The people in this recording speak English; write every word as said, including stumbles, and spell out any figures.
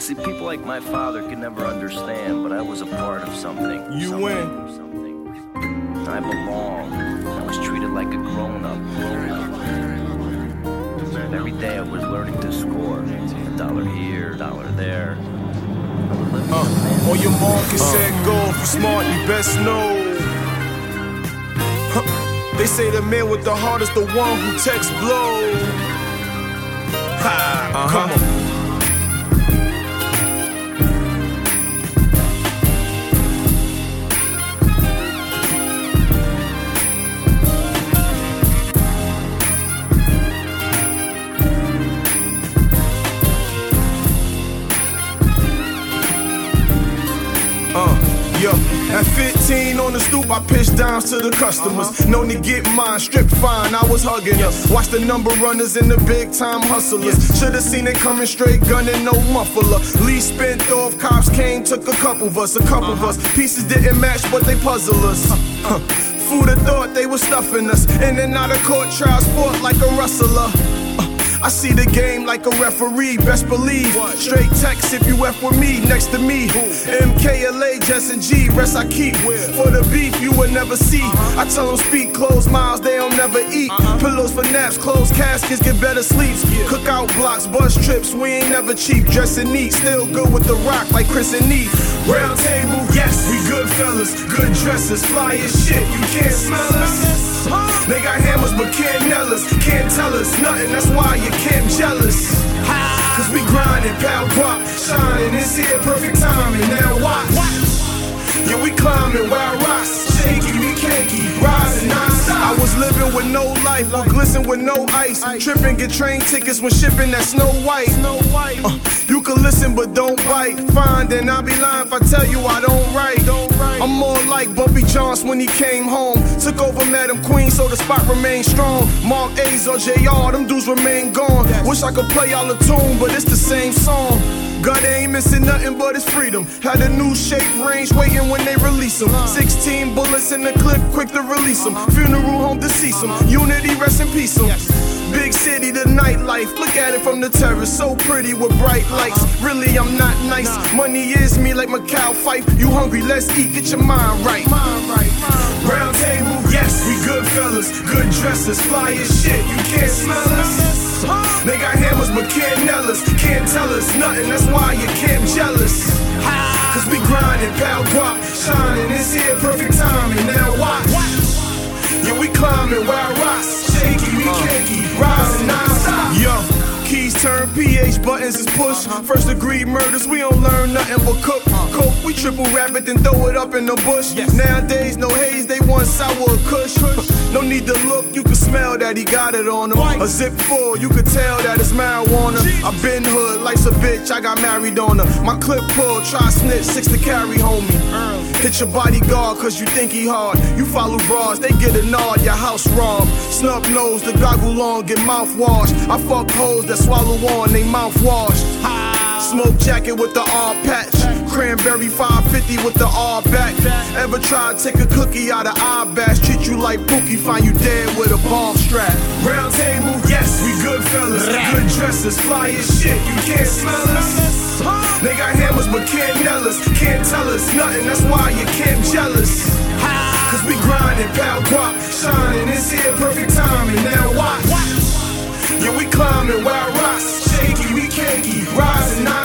See, people like my father could never understand, but I was a part of something. You something, win. Something. I belonged. I was treated like a grown-up. Every day I was learning to score. A dollar here, a dollar there. Uh, on your mark and uh. set, go. If you smart, you best know. Huh. They say the man with the heart is the one who texts blow. Ha, uh-huh. Come on. Uh, yo, at fifteen on the stoop, I pitched downs to the customers. Uh-huh. No need get mine, stripped fine, I was hugging yes. Watch the number runners and the big time hustlers. Yes. Should've seen it coming straight, gunning, no muffler. Lee spent off, cops came, took a couple of us, a couple uh-huh. of us. Pieces didn't match, but they puzzle us. Uh, Who'd have thought they was stuffing us? In and out of court trials, fought like a rustler. I see the game like a referee, best believe. Straight text if you F with me, next to me. M K L A, Jess and G, rest I keep. For the beef you will never see. I tell them speak, close miles, they don't never eat. Pillows for naps, closed caskets, get better sleeps. Cookout blocks, bus trips, we ain't never cheap. Dressing neat, still good with the rock like Chris and Neat. Round table, yes, we good fellas. Good dresses, fly as shit, you can't smell us. They got hammers but can't nail us. Can't tell us nothing, that's why you can't jealous. Cause we grindin', pal guap, shining. It's here, perfect timing, now watch. Yeah, we climbing, wild rocks. Shaky, we can't keep rising non-stop. I was living with no life, or glisten with no ice. Tripping, get train tickets when shipping that Snow White. Uh, you can listen but don't bite. Fine, then I'll be lying if I tell you I don't write. I'm more like Bumpy Johnson when he came home. Took over Madam Queen so the spot remained strong. Mark A's or J R, them dudes remain gone. Wish I could play all the tune, but it's the same song. God ain't missing nothing but his freedom. Had a new shape range waiting when they release them. Sixteen bullets in the clip, quick to release them. Funeral home to cease them. Unity, rest in peace them. Big city, the nightlife. Look at it from the terrace, so pretty with bright lights. Really, I'm not nice. Money is me like Macau Fife. You hungry? Let's eat. Get your mind right. Round table, yes, we good fellas. Good dresses, fly as shit. You can't smell us. They got hammers but can't nail us. Can't tell us nothing. That's why you can't jealous. Cause we grindin', pal guap, shining. It's here, perfect timing. Now watch. Yeah, we climbing, wild rocks. Shaky, we can't keep rising non-stop. Yo, keys turn P H, buttons is push. First degree murders, we don't learn nothing but cook. Coke, we triple wrap it, then throw it up in the bush. Nowadays, no haze, they want sour kush. No need to look, you can smell that he got it on him. A zip full, you can tell that it's marijuana. I been hood, life's a bitch, I got married on her. My clip pull, try snitch, six to carry, homie. Hit your bodyguard cause you think he hard. You follow bras, they get a nod, your house robbed. Snub nose, the goggle on, get mouthwash. I fuck hoes that swallow on, they mouthwash. Smoke jacket with the R patch. Cranberry five fifty with the R back. Ever try to take a cookie out of eye bash? Treat you like Pookie, find you dead with a bomb strap. Round table, yes, we good fellas. Good dresses, fly as shit, you can't smell us. They got hammers but can't nail us. Can't tell us nothing, that's why you can't jealous. Cause we grindin', pal guap, shining. It's here, perfect timing, now watch. Yeah, we climbing, wild rocks. Shaky, we can't keep rising.